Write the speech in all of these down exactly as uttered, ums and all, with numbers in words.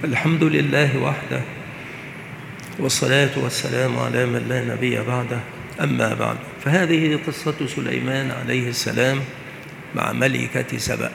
الحمد لله وحده، والصلاة والسلام على من لا نبي بعده. أما بعد، فهذه قصة سليمان عليه السلام مع ملكة سبأ.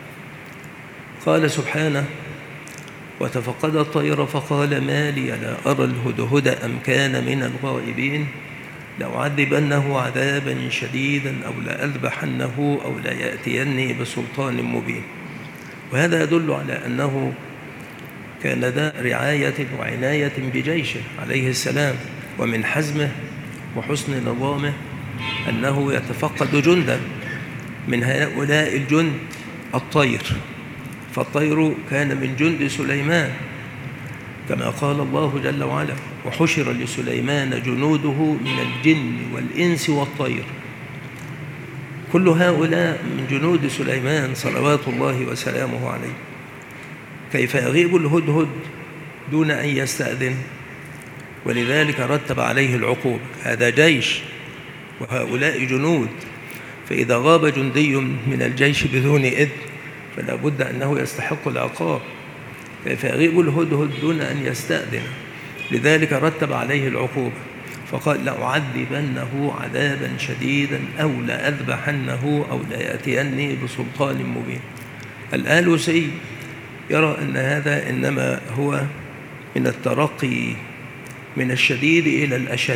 قال سبحانه: وتفقد الطير فقال ما لي لا أرى الهدهد أم كان من الغائبين لأعذبنه عذابا شديدا أو لأذبحنه أو ليأتيني بسلطان مبين. وهذا يدل على أنه كان ذا رعاية وعناية بجيشه عليه السلام، ومن حزمه وحسن نظامه أنه يتفقد جندا من هؤلاء الجند الطير، فالطير كان من جند سليمان كما قال الله جل وعلا: وحشر لسليمان جنوده من الجن والإنس والطير. كل هؤلاء من جنود سليمان صلوات الله وسلامه عليه. كيف يغيب الهدهد دون أن يستأذن؟ ولذلك رتب عليه العقوبة. هذا جيش وهؤلاء جنود، فإذا غاب جندي من الجيش بدون إذن فلا بد أنه يستحق العقاب. كيف يغيب الهدهد دون أن يستأذن؟ لذلك رتب عليه العقوبة، فقال: لأعذبنه عذابا شديدا أو لأذبحنه أو ليأتيني بسلطان مبين. الآلوسي يرى أن هذا إنما هو من الترقي من الشديد إلى الأشد،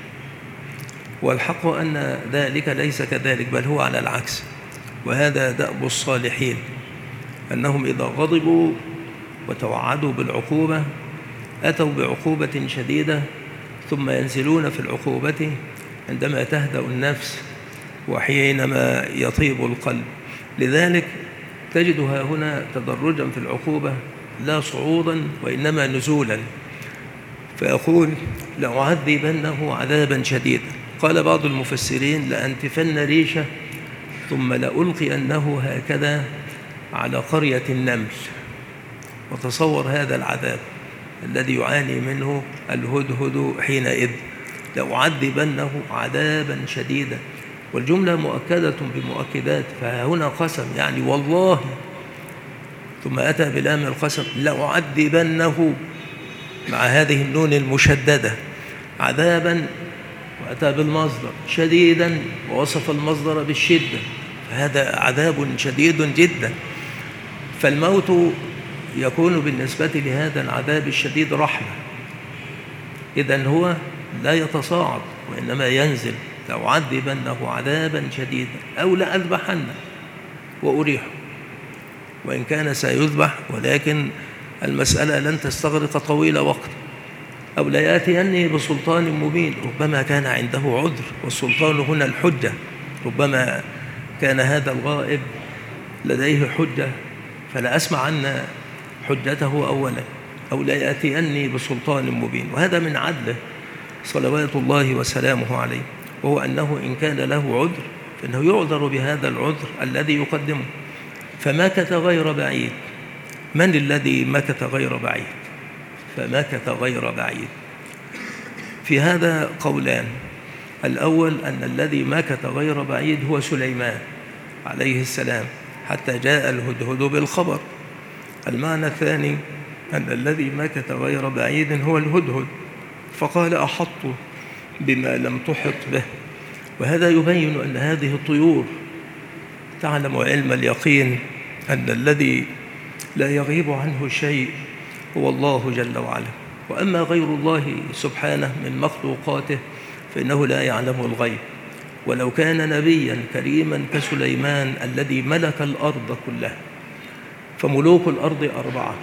والحق أن ذلك ليس كذلك، بل هو على العكس. وهذا دأب الصالحين، أنهم إذا غضبوا وتوعدوا بالعقوبة أتوا بعقوبة شديدة، ثم ينزلون في العقوبة عندما تهدأ النفس وحينما يطيب القلب. لذلك تجدها هنا تدرجا في العقوبة لا صعودا وإنما نزولا، فيقول: لأعذبنه عذابا شديدا. قال بعض المفسرين: لأنتفن ريشه ثم لألقينه هكذا على قرية النمل. وتصور هذا العذاب الذي يعاني منه الهدهد حينئذ: لأعذبنه عذابا شديدا. والجملة مؤكدة بمؤكدات، فهنا قسم يعني والله، ثم أتى بلام القسم: لأعذبنه مع هذه النون المشددة عذابا، وأتى بالمصدر شديدا ووصف المصدر بالشدة، فهذا عذاب شديد جدا. فالموت يكون بالنسبة لهذا العذاب الشديد رحمة، إذن هو لا يتصاعد وإنما ينزل: لأعذبنه عذابا شديدا أو لأذبحنه وأريحه. وإن كان سيذبح، ولكن المسألة لن تستغرق طويل وقت. أو ليأتيني بسلطان مبين، ربما كان عنده عذر، والسلطان هنا الحجة. ربما كان هذا الغائب لديه حجة فلا أسمع عن حجته أولا. أو ليأتيني بسلطان مبين. وهذا من عدله صلوات الله وسلامه عليه، وهو أنه إن كان له عذر فإنه يعذر بهذا العذر الذي يقدمه. فمكث غير بعيد. من الذي مكث غير بعيد؟ فمكث غير بعيد. في هذا قولان: الأول أن الذي مكث غير بعيد هو سليمان عليه السلام حتى جاء الهدهد بالخبر. المعنى الثاني أن الذي مكث غير بعيد هو الهدهد، فقال: أحط بما لم تحط به. وهذا يبين أن هذه الطيور تعلم علم اليقين أن الذي لا يغيب عنه شيء هو الله جل وعلا. وأما غير الله سبحانه من مخلوقاته فإنه لا يعلم الغيب. ولو كان نبيا كريما كسليمان الذي ملك الأرض كلها، فملوك الأرض أربعة: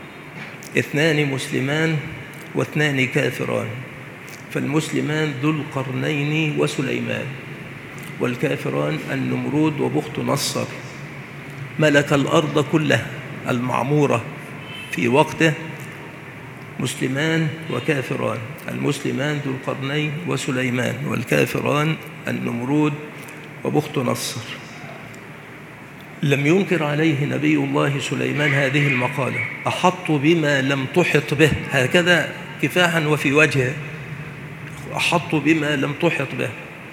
اثنان مسلمان واثنان كافران. فالمسلمان ذو القرنين وسليمان، والكافران النمرود وبخت نصر. ملك الأرض كلها المعمورة في وقته مسلمان وكافران: المسلمان ذو القرنين وسليمان، والكافران النمرود وبخت نصر. لم ينكر عليه نبي الله سليمان هذه المقالة: أحط بما لم تحط به، هكذا كفاحا وفي وجهه، أحط بما لم تحط به.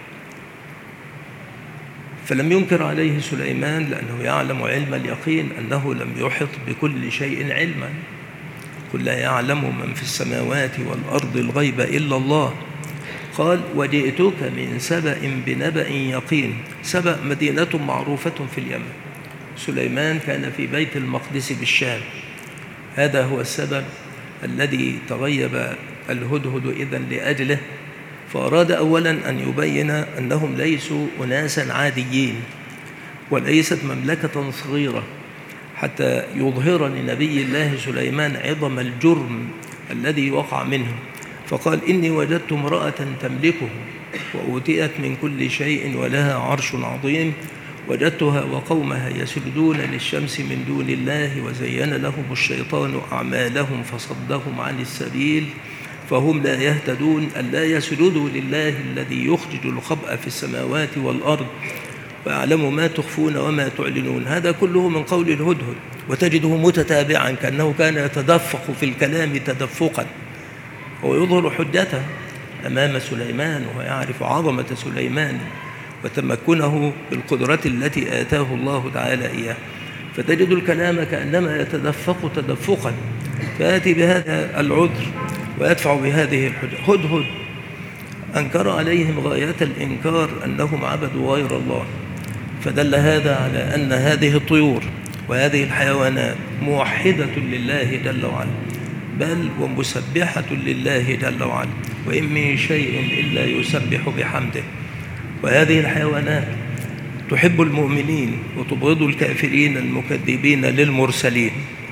فلم ينكر عليه سليمان لأنه يعلم علم اليقين أنه لم يحط بكل شيء علما. قل لا يعلم من في السماوات والأرض الغيب إلا الله. قال وجئتك من سبأ بنبأ يقين. سبأ مدينة معروفة في اليمن، سليمان كان في بيت المقدس بالشام. هذا هو السبب الذي تغيب الهدهد إذن لأجله، فأراد أولا أن يبين أنهم ليسوا أناسا عاديين وليست مملكة صغيرة، حتى يظهر لنبي الله سليمان عظم الجرم الذي وقع منه. فقال إني وجدت امرأة تملكه وأوتيت من كل شيء ولها عرش عظيم، وجدتها وقومها يسجدون للشمس من دون الله وزين لهم الشيطان أعمالهم فصدهم عن السبيل فهم لا يهتدون، ألا يسجدوا لله الذي يخرج الخبأ في السماوات والأرض ويعلم ما تخفون وما تعلنون. هذا كله من قول الهدهد، وتجده متتابعا كأنه كان يتدفق في الكلام تدفقا، ويظهر حجته أمام سليمان ويعرف عظمة سليمان وتمكنه بالقدرة التي آتاه الله تعالى إياه. فتجد الكلام كأنما يتدفق تدفقا، فيأتي بهذا العذر ويدفع بهذه الحجة. هدهد أنكر عليهم غاية الإنكار أنهم عبدوا غير الله، فدل هذا على أن هذه الطيور وهذه الحيوانات موحدة لله جل وعلا، بل ومسبحة لله جل وعلا، وإن من شيء إلا يسبح بحمده. وهذه الحيوانات تحب المؤمنين وتبغض الكافرين المكذبين للمرسلين.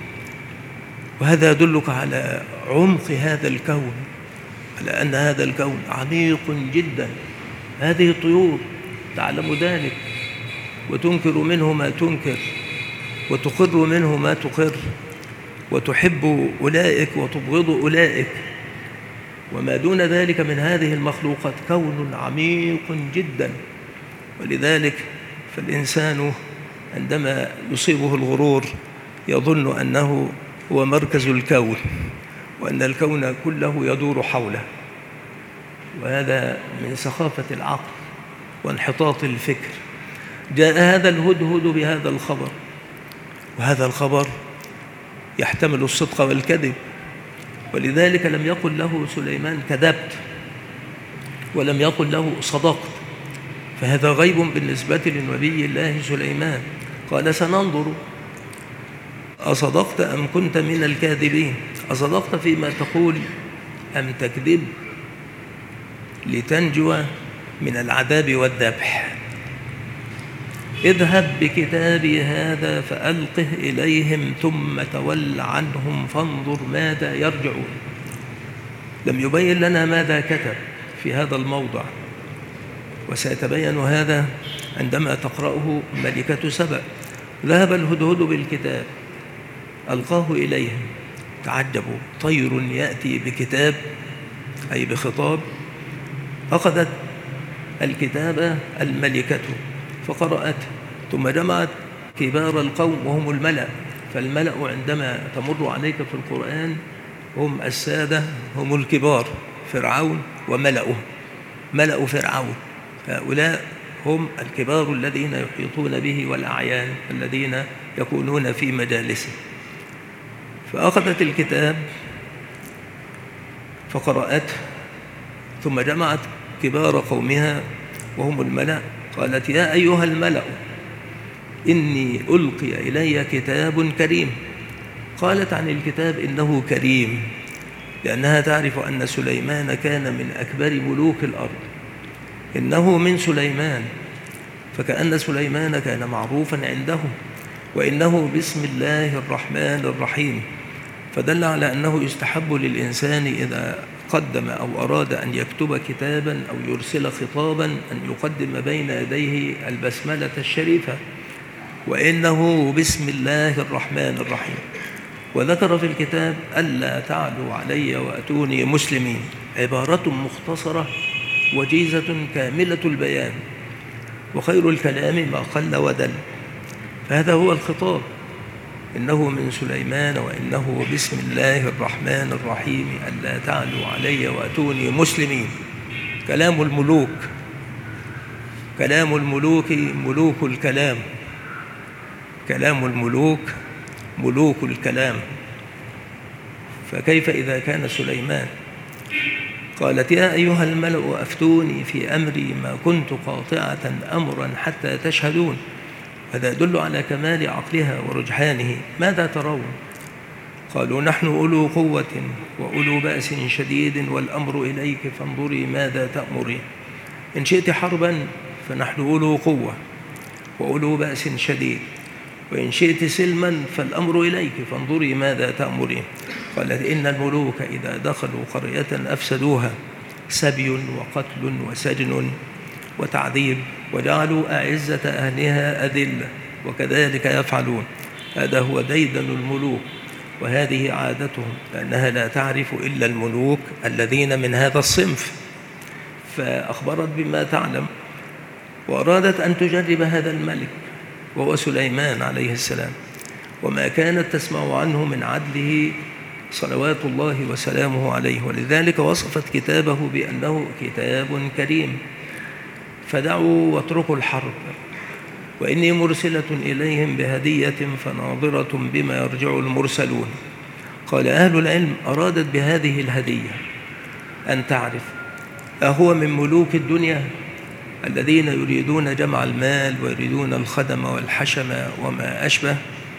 وهذا يدلك على عمق هذا الكون، على أن هذا الكون عميق جدا. هذه الطيور تعلم ذلك وتنكر منه ما تنكر وتقر منه ما تقر، وتحب أولئك وتبغض أولئك. وما دون ذلك من هذه المخلوقات كون عميق جدا. ولذلك فالإنسان عندما يصيبه الغرور يظن أنه هو مركز الكون وأن الكون كله يدور حوله، وهذا من سخافة العقل وانحطاط الفكر. جاء هذا الهدهد بهذا الخبر، وهذا الخبر يحتمل الصدق والكذب، ولذلك لم يقل له سليمان كذبت ولم يقل له صدقت، فهذا غيب بالنسبة لنبي الله سليمان. قال سننظر أصدقت أم كنت من الكاذبين، أصدقت فيما تقول أم تكذب لتنجو من العذاب والذبح. اذهب بكتابي هذا فألقه إليهم ثم تول عنهم فانظر ماذا يرجعون. لم يبين لنا ماذا كتب في هذا الموضع، وسيتبين هذا عندما تقرأه ملكة سبأ. ذهب الهدهد بالكتاب ألقاه إليهم، تعجبوا، طير يأتي بكتاب أي بخطاب. أخذت الكتاب الملكة فقرأته، ثم جمعت كبار القوم وهم الملأ. فالملأ عندما تمر عليك في القرآن هم السادة، هم الكبار، فرعون وملأه، ملأ فرعون، هؤلاء هم الكبار الذين يحيطون به والأعيان الذين يكونون في مجالسه. فأخذت الكتاب فقرأته، ثم جمعت كبار قومها وهم الملأ، قالت يا أيها الملأ إني ألقي إلي كتاب كريم. قالت عن الكتاب إنه كريم لأنها تعرف أن سليمان كان من أكبر ملوك الأرض، إنه من سليمان، فكأن سليمان كان معروفا عندهم، وإنه بسم الله الرحمن الرحيم. فدل على أنه يستحب للإنسان إذا قدم أو أراد أن يكتب كتابا أو يرسل خطابا أن يقدم بين يديه البسملة الشريفة، وإنه بسم الله الرحمن الرحيم. وذكر في الكتاب ألا تعلوا علي وأتوني مسلمين، عبارة مختصرة وجيزة كاملة البيان، وخير الكلام ما قل ودل. فهذا هو الخطاب، إنه من سليمان وإنه بسم الله الرحمن الرحيم ألا تعلوا علي وأتوني مسلمين. كلام الملوك، كلام الملوك ملوك الكلام، كلام الملوك ملوك الكلام. فكيف إذا كان سليمان؟ قالت يا أيها الملأ أفتوني في أمري ما كنت قاطعة أمرا حتى تشهدون. هذا يدل على كمال عقلها ورجحانه. ماذا ترون؟ قالوا نحن أولو قوة وأولو بأس شديد والأمر إليك فانظري ماذا تأمرين. إن شئت حربا فنحن أولو قوة وأولو بأس شديد، وإن شئت سلما فالأمر إليك فانظري ماذا تأمرين. قالت إن الملوك إذا دخلوا قرية أفسدوها سبي وقتل وسجن وتعذيب وجعلوا أعزة أهلها أذلة وكذلك يفعلون. هذا هو ديدن الملوك وهذه عادتهم، لأنها لا تعرف إلا الملوك الذين من هذا الصنف. فأخبرت بما تعلم وأرادت أن تجرب هذا الملك وهو سليمان عليه السلام، وما كانت تسمع عنه من عدله صلوات الله وسلامه عليه، ولذلك وصفت كتابه بأنه كتاب كريم. فدعوا واتركوا الحرب وإني مرسلة إليهم بهدية فناظرة بما يرجع المرسلون. قال أهل العلم أرادت بهذه الهدية أن تعرف أهو من ملوك الدنيا الذين يريدون جمع المال ويريدون الخدم والحشم وما أشبه،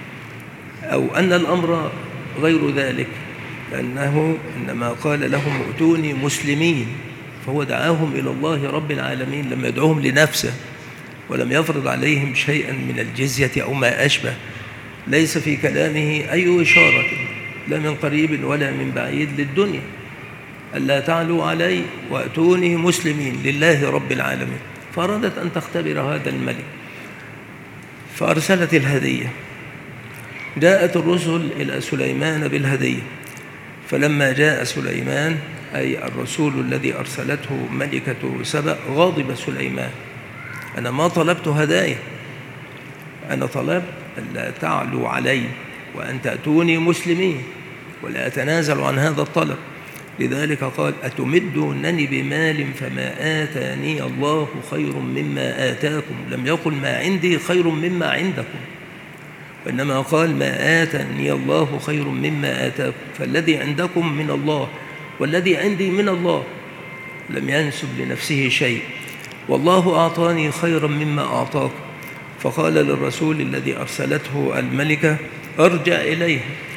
أو أن الأمر غير ذلك، لأنه إنما قال لهم ائتوني مسلمين، فهو دعاهم إلى الله رب العالمين، لم يدعوهم لنفسه ولم يفرض عليهم شيئا من الجزية أو ما أشبه. ليس في كلامه أي إشارة لا من قريب ولا من بعيد للدنيا، ألا تعلوا علي وأتوني مسلمين لله رب العالمين. فأرادت أن تختبر هذا الملك فأرسلت الهدية. جاءت الرسل إلى سليمان بالهدية، فلما جاء سليمان أي الرسول الذي أرسلته ملكة سبأ غاضب سليمان. أنا ما طلبت هدايا، أنا طلبت ألا تعلوا علي وأن تأتوني مسلمين، ولا أتنازل عن هذا الطلب. لذلك قال أتمدونني بمال فما آتاني الله خير مما آتاكم. لم يقل ما عندي خير مما عندكم، وإنما قال ما آتاني الله خير مما آتاكم، فالذي عندكم من الله والذي عندي من الله. لم ينسب لنفسه شيء، والله أعطاني خيرا مما أعطاكم. فقال للرسول الذي أرسلته الملكة ارجع إليه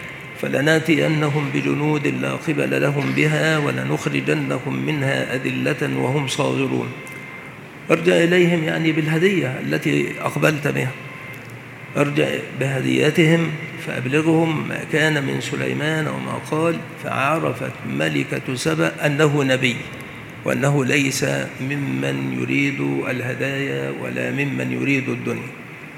فلناتينهم بجنود لا قبل لهم بها ولنخرجنهم منها أذلة وهم صاغرون. ارجع إليهم يعني بالهدية التي أقبلت بها، ارجع بهديتهم فأبلغهم ما كان من سليمان وما قال. فعرفت ملكة سبأ أنه نبي وأنه ليس ممن يريد الهدايا ولا ممن يريد الدنيا.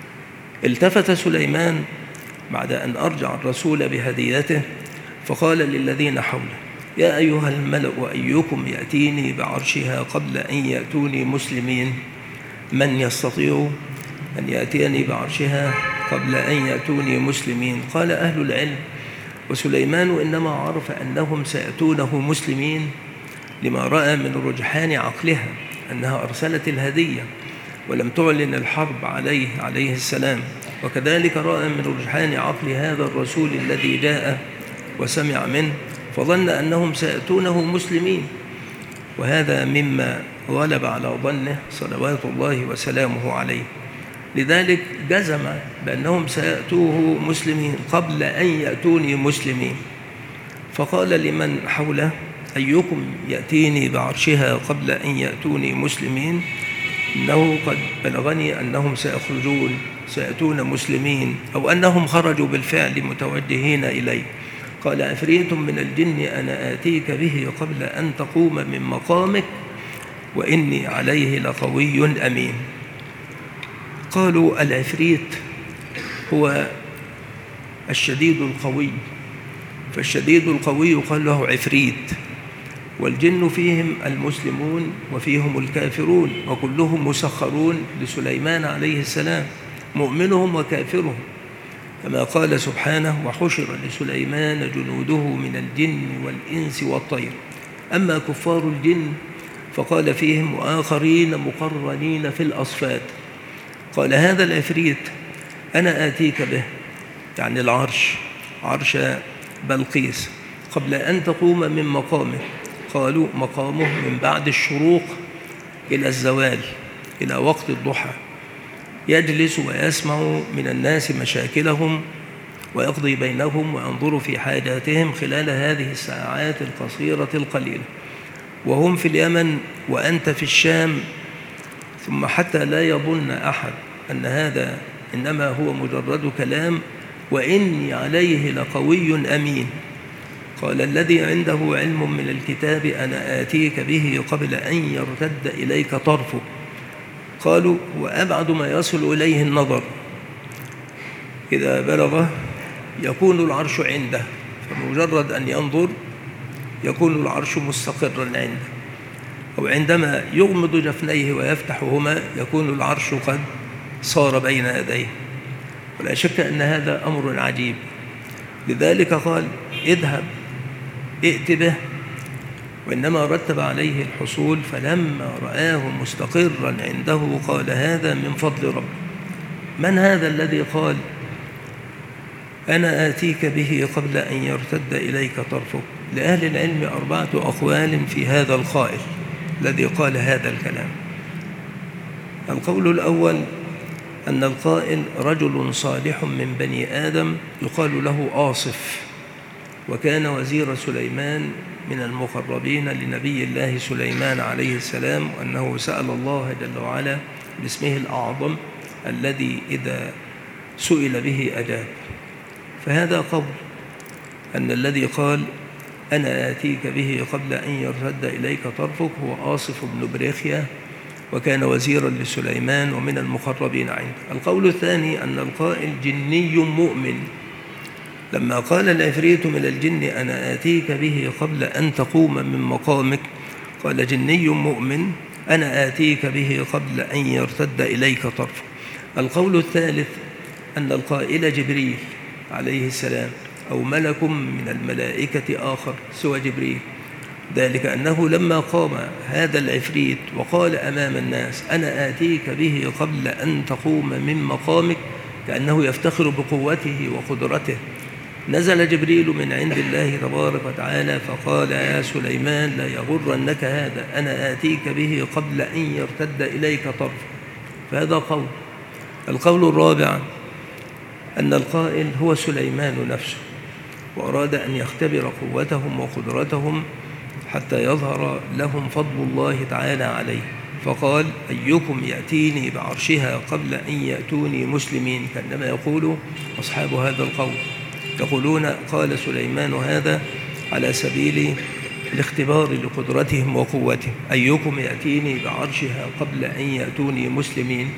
التفت سليمان بعد أن أرجع الرسول بهديته فقال للذين حوله يا أيها الملأ أيكم يأتيني بعرشها قبل أن يأتوني مسلمين؟ من يستطيع أن يأتيني بعرشها قبل أن يأتوني مسلمين؟ قال أهل العلم وسليمان إنما عرف أنهم سيأتونه مسلمين لما رأى من رجحان عقلها أنها أرسلت الهدية ولم تعلن الحرب عليه عليه السلام، وكذلك رأى من رجحان عقل هذا الرسول الذي جاء وسمع منه فظن أنهم سيأتونه مسلمين، وهذا مما غلب على ظنه صلوات الله وسلامه عليه. لذلك جزم بأنهم سيأتوه مسلمين قبل أن يأتوني مسلمين. فقال لمن حوله أيكم يأتيني بعرشها قبل أن يأتوني مسلمين؟ إنه قد بلغني أنهم سيخرجون سيأتون مسلمين، أو أنهم خرجوا بالفعل متوجهين إلي. قال عفريت من الجن أنا آتيك به قبل أن تقوم من مقامك وإني عليه لقوي أمين. قالوا العفريت هو الشديد القوي، فالشديد القوي قال له عفريت، والجن فيهم المسلمون وفيهم الكافرون، وكلهم مسخرون لسليمان عليه السلام، مؤمنهم وكافرهم، كما قال سبحانه وحشر لسليمان جنوده من الجن والإنس والطير. أما كفار الجن فقال فيهم وآخرين مقرنين في الأصفاد. قال هذا العفريت أنا آتيك به، يعني العرش، عرش بلقيس، قبل أن تقوم من مقامك. قالوا مقامه من بعد الشروق إلى الزوال إلى وقت الضحى، يجلس ويسمع من الناس مشاكلهم ويقضي بينهم وينظر في حاجاتهم خلال هذه الساعات القصيرة القليلة، وهم في اليمن وأنت في الشام. ثم حتى لا يظن أحد أن هذا إنما هو مجرد كلام، وإني عليه لقوي أمين. قال الذي عنده علم من الكتاب أنا آتيك به قبل أن يرتد إليك طرفك. قالوا وأبعد ما يصل إليه النظر، إذا بلغه يكون العرش عنده، فمجرد أن ينظر يكون العرش مستقرا عنده، أو عندما يغمض جفنيه ويفتحهما يكون العرش قد صار بين يديه. ولا شك أن هذا أمر عجيب. لذلك قال اذهب ائت به، وإنما رتب عليه الحصول. فلما رآه مستقرا عنده قال هذا من فضل ربي. من هذا الذي قال أنا آتيك به قبل أن يرتد إليك طرفك؟ لأهل العلم أربعة أقوال في هذا القائل الذي قال هذا الكلام. القول الأول أن القائل رجل صالح من بني آدم يقال له آصف، وكان وزير سليمان من المقربين لنبي الله سليمان عليه السلام، وأنه سأل الله جل وعلا باسمه الأعظم الذي إذا سئل به أجاب. فهذا قول أن الذي قال أنا آتيك به قبل أن يرتد إليك طرفك هو آصف بن بريخيا، وكان وزيرا لسليمان ومن المقربين عنده. القول الثاني أن القائل جني مؤمن، لما قال العفريت من الجن أنا آتيك به قبل أن تقوم من مقامك، قال جني مؤمن أنا آتيك به قبل أن يرتد إليك طرفك. القول الثالث أن القائل جبريل عليه السلام أو ملك من الملائكة آخر سوى جبريل، ذلك أنه لما قام هذا العفريت وقال أمام الناس أنا آتيك به قبل أن تقوم من مقامك، كأنه يفتخر بقوته وقدرته، نزل جبريل من عند الله تبارك وتعالى فقال يا سليمان لا يغرنك هذا، أنا آتيك به قبل أن يرتد إليك طرف. فهذا قول. القول الرابع أن القائل هو سليمان نفسه، وأراد أن يختبر قوتهم وقدرتهم حتى يظهر لهم فضل الله تعالى عليه، فقال أيكم يأتيني بعرشها قبل أن يأتوني مسلمين، كأنما يقول أصحاب هذا القول يقولون قال سليمان هذا على سبيل الاختبار لقدرتهم وقوتهم، أيكم يأتيني بعرشها قبل أن يأتوني مسلمين.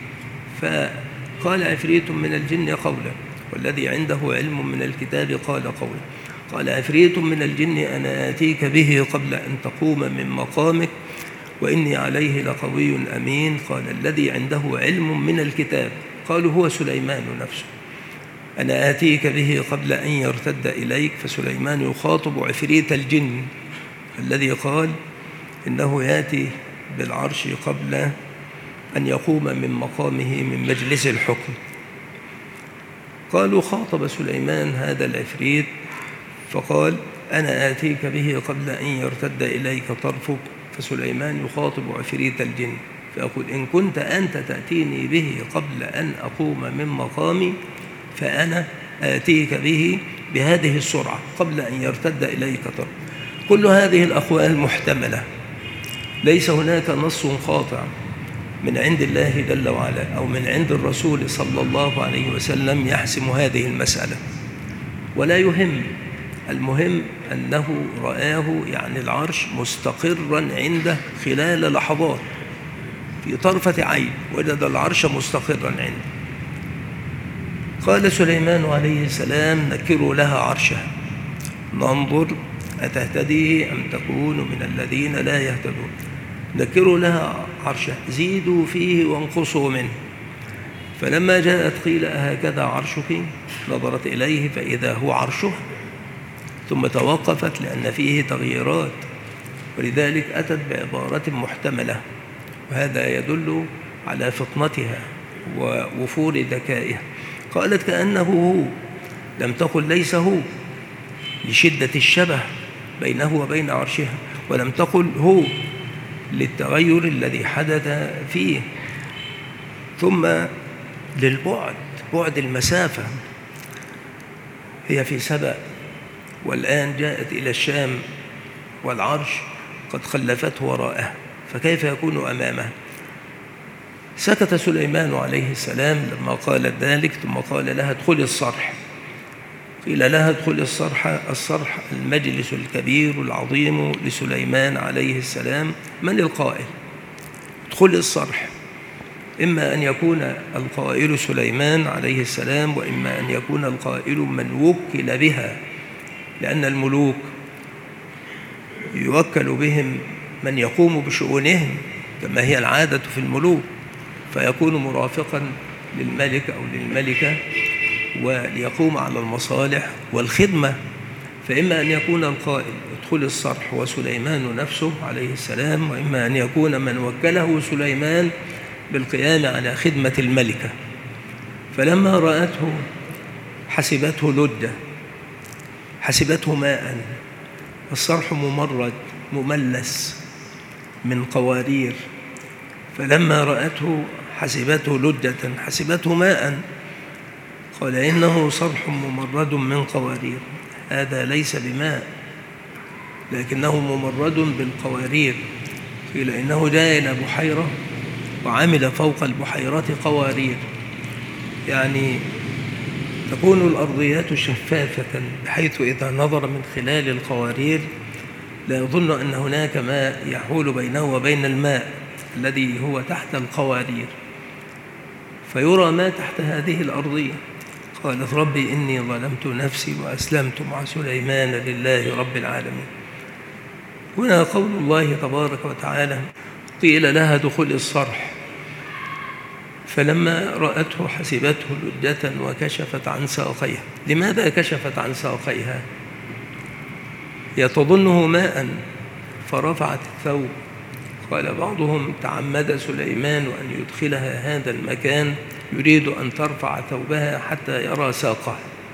فقال عفريت من الجن قولا، والذي عنده علم من الكتاب قال قولا. قال عفريت من الجن أنا آتيك به قبل أن تقوم من مقامك وإني عليه لقوي أمين. قال الذي عنده علم من الكتاب، قالوا هو سليمان نفسه، أنا آتيك به قبل أن يرتد إليك. فسليمان يخاطب عفريت الجن الذي قال إنه يأتي بالعرش قبل أن يقوم من مقامه من مجلس الحكم. قالوا خاطب سليمان هذا العفريت فقال أنا آتيك به قبل أن يرتد إليك طرفك. فسليمان يخاطب عفريت الجن فيقول إن كنت أنت تأتيني به قبل أن أقوم من مقامي فأنا آتيك به بهذه السرعة قبل أن يرتد إليك طرف. كل هذه الأقوال محتملة، ليس هناك نص قاطع من عند الله جل وعلا أو من عند الرسول صلى الله عليه وسلم يحسم هذه المسألة، ولا يهم. المهم أنه رآه يعني العرش مستقرا عنده خلال لحظات، في طرفة عين وجد العرش مستقرا عنده. قال سليمان عليه السلام نكروا لها عرشها ننظر أتهتدي أم تكون من الذين لا يهتدون. نكروا لها عرشها زيدوا فيه وانقصوا منه. فلما جاءت قيل أهكذا عرشك، نظرت إليه فإذا هو عرشه، ثم توقفت لأن فيه تغييرات، ولذلك أتت بعبارة محتملة، وهذا يدل على فطنتها ووفور ذكائها. قالت كأنه هو، لم تقل ليس هو، لشدة الشبه بينه وبين عرشها، ولم تقل هو للتغير الذي حدث فيه. ثم للبعد، بعد المسافة، هي في سبأ والآن جاءت إلى الشام والعرش قد خلفته وراءه، فكيف يكون أمامه؟ سكت سليمان عليه السلام لما قالت ذلك، ثم قال لها ادخلي الصرح. قيل لها ادخلي الصرح. الصرح المجلس الكبير العظيم لسليمان عليه السلام. من القائل؟ ادخلي الصرح. إما أن يكون القائل سليمان عليه السلام، وإما أن يكون القائل من وكل بها، لأن الملوك يوكل بهم من يقوم بشؤونهم كما هي العادة في الملوك، فيكون مرافقا للملك أو للملكة وليقوم على المصالح والخدمة. فإما أن يكون القائل ادخل الصرح وسليمان نفسه عليه السلام، وإما أن يكون من وكله سليمان بالقيام على خدمة الملكة. فلما رأته حسبته لجة، حسبته ماء. الصرح ممرد مملس من قوارير، فلما رأته حسبته لجة حسبته ماء. قال إنه صرح ممرد من قوارير. هذا ليس بماء لكنه ممرد بالقوارير. قيل إنه جاء إلى بحيرة وعمل فوق البحيرة قوارير، يعني تكون الأرضيات شفافة بحيث إذا نظر من خلال القوارير لا يظن أن هناك ماء يحول بينه وبين الماء الذي هو تحت القوارير، فيرى ما تحت هذه الأرضية. قالت ربي إني ظلمت نفسي وأسلمت مع سليمان لله رب العالمين. هنا قول الله تبارك وتعالى قيل لها دخل الصرح، فلما رأته حسبته لجة وكشفت عن ساقيها. لماذا كشفت عن ساقيها؟ يتظنه ماء فرفعت الثوب. قال بعضهم تعمد سليمان أن يدخلها هذا المكان يريد أن ترفع ثوبها حتى يرى ساقها،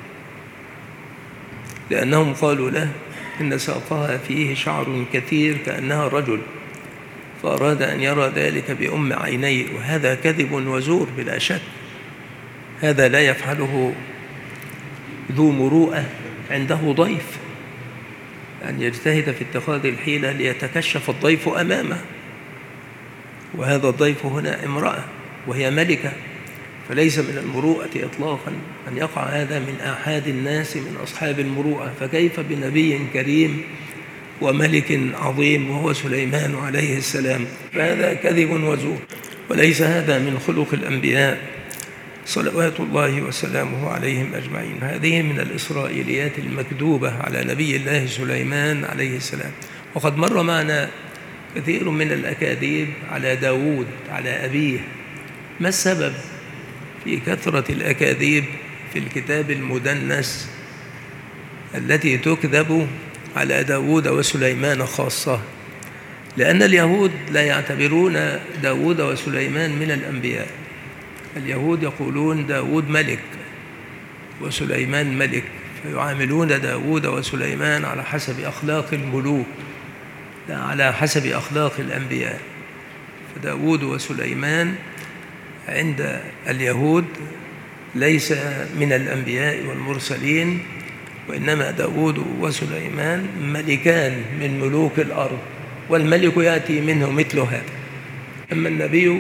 لأنهم قالوا له إن ساقها فيه شعر كثير كأنها رجل، فأراد أن يرى ذلك بأم عينيه، وهذا كذب وزور بلا شك. هذا لا يفعله ذو مروءة عنده ضيف، أن يجتهد في اتخاذ الحيلة ليتكشف الضيف أمامه، وهذا الضيف هنا امرأة وهي ملكة، فليس من المروءة إطلاقا أن يقع هذا من آحاد الناس من أصحاب المروءة، فكيف بنبي كريم وملك عظيم وهو سليمان عليه السلام؟ فهذا كذب وزور، وليس هذا من خلق الأنبياء صلوات الله وسلامه عليهم أجمعين. هذه من الإسرائيليات المكذوبة على نبي الله سليمان عليه السلام. وقد مر معنا كثير من الأكاذيب على داود على أبيه. ما السبب في كثرة الأكاذيب في الكتاب المدنس التي تكذب على داود وسليمان خاصة؟ لأن اليهود لا يعتبرون داود وسليمان من الأنبياء. اليهود يقولون داود ملك وسليمان ملك، فيعاملون داود وسليمان على حسب أخلاق الملوك لا على حسب أخلاق الأنبياء. فداود وسليمان عند اليهود ليس من الأنبياء والمرسلين، وإنما داود وسليمان ملكان من ملوك الأرض، والملك يأتي منه مثل هذا. أما النبي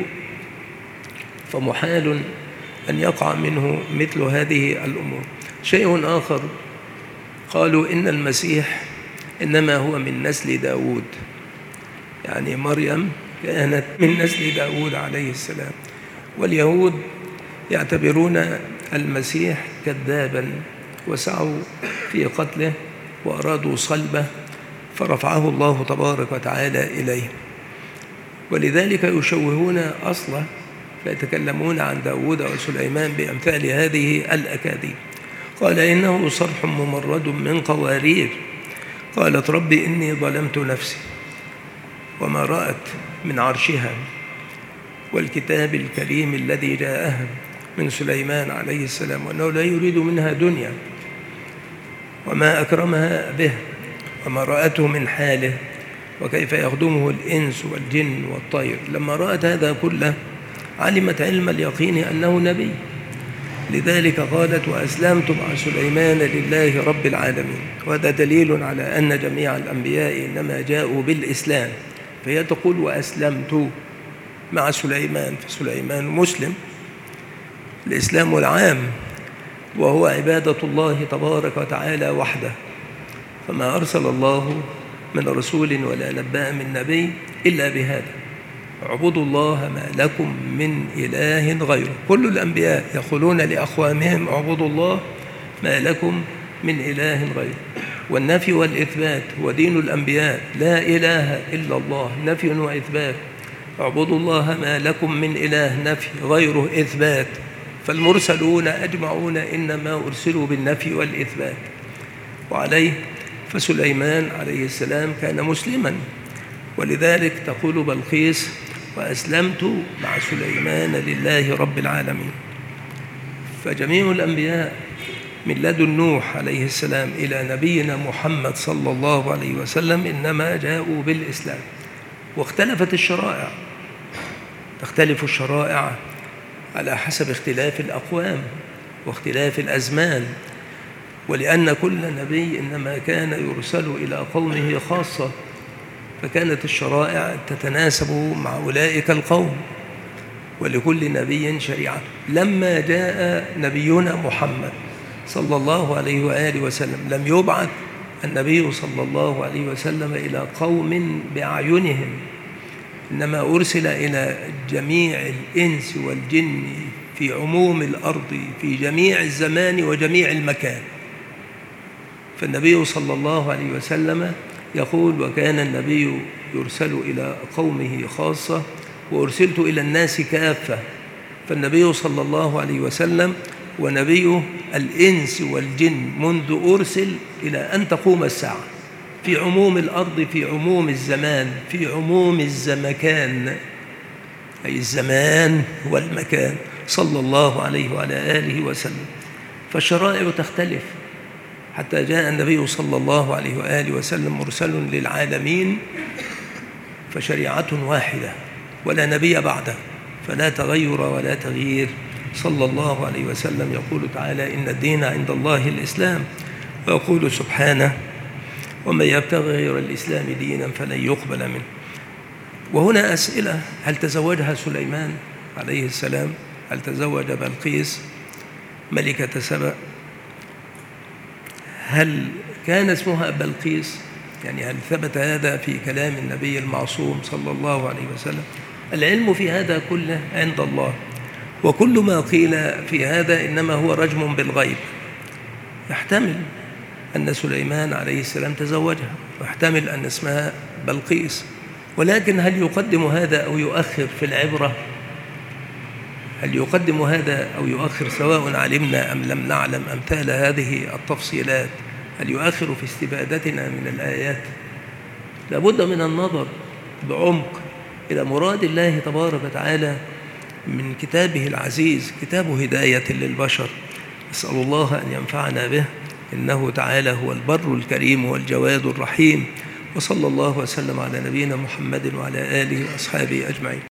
فمحال أن يقع منه مثل هذه الأمور. شيء آخر، قالوا إن المسيح إنما هو من نسل داود، يعني مريم كانت من نسل داود عليه السلام. واليهود يعتبرون المسيح كذابا وسعوا في قتله وأرادوا صلبه، فرفعه الله تبارك وتعالى إليه، ولذلك يشوهون أصله فيتكلمون عن داود وسليمان بأمثال هذه الأكاذيب. قال إنه صرح ممرد من قوارير. قالت ربي إني ظلمت نفسي، وما رأت من عرشها والكتاب الكريم الذي جاءها من سليمان عليه السلام، وأنه لا يريد منها دنيا، وما أكرمها به وما رأته من حاله وكيف يخدمه الإنس والجن والطير. لما رأت هذا كله علمت علم اليقين أنه نبي، لذلك قالت وأسلمت مع سليمان لله رب العالمين. وهذا دليل على أن جميع الأنبياء إنما جاءوا بالإسلام، فهي تقول وأسلمت مع سليمان، فسليمان مسلم. الإسلام العام وهو عبادة الله تبارك وتعالى وحده، فما أرسل الله من رسول ولا نبأ من نبي إلا بهذا: اعبدوا الله ما لكم من إله غيره. كل الأنبياء يقولون لأقوامهم اعبدوا الله ما لكم من إله غيره. والنفي والإثبات هو دين الأنبياء، لا إله إلا الله، نفي وإثبات. اعبدوا الله ما لكم من إله، نفي، غيره إثبات. فالمرسلون أجمعون إنما أرسلوا بالنفي والإثبات. وعليه فسليمان عليه السلام كان مسلما، ولذلك تقول بلقيس وأسلمت مع سليمان لله رب العالمين. فجميع الأنبياء من لدن نوح عليه السلام إلى نبينا محمد صلى الله عليه وسلم إنما جاءوا بالإسلام. واختلفت الشرائع، تختلف الشرائع على حسب اختلاف الأقوام واختلاف الأزمان، ولأن كل نبي إنما كان يرسل إلى قومه خاصة، فكانت الشرائع تتناسب مع أولئك القوم، ولكل نبي شريعة. لما جاء نبينا محمد صلى الله عليه وآله وسلم لم يبعث النبي صلى الله عليه وسلم إلى قوم بأعينهم، إنما أرسل إلى جميع الإنس والجن في عموم الأرض في جميع الزمان وجميع المكان. فالنبي صلى الله عليه وسلم يقول وكان النبي يرسل إلى قومه خاصة وأرسلت إلى الناس كافة. فالنبي صلى الله عليه وسلم ونبي الإنس والجن منذ أرسل إلى أن تقوم الساعة، في عموم الأرض، في عموم الزمان، في عموم الزمكان، أي الزمان والمكان، صلى الله عليه وعلى آله وسلم. فالشرائع تختلف حتى جاء النبي صلى الله عليه وآله وسلم مرسل للعالمين، فشريعة واحدة ولا نبي بعده، فلا تغير ولا تغيير، صلى الله عليه وسلم. يقول تعالى إن الدين عند الله الإسلام، ويقول سبحانه ومن يبتغي غير الإسلام دينا فلن يقبل منه. وهنا أسئلة: هل تزوجها سليمان عليه السلام؟ هل تزوج بلقيس ملكة سبأ؟ هل كان اسمها بلقيس؟ يعني هل ثبت هذا في كلام النبي المعصوم صلى الله عليه وسلم؟ العلم في هذا كله عند الله، وكل ما قيل في هذا إنما هو رجم بالغيب. يحتمل أن سليمان عليه السلام تزوجها، ويحتمل أن اسمها بلقيس، ولكن هل يقدم هذا أو يؤخر في العبرة؟ هل يقدم هذا أو يؤخر سواء علمنا أم لم نعلم أمثال هذه التفصيلات؟ هل يؤخر في استفادتنا من الآيات؟ لابد من النظر بعمق إلى مراد الله تبارك وتعالى من كتابه العزيز، كتاب هداية للبشر. نسأل الله أن ينفعنا به، إنه تعالى هو البر الكريم والجواد الرحيم. وصلى الله وسلم على نبينا محمد وعلى آله وأصحابه أجمعين.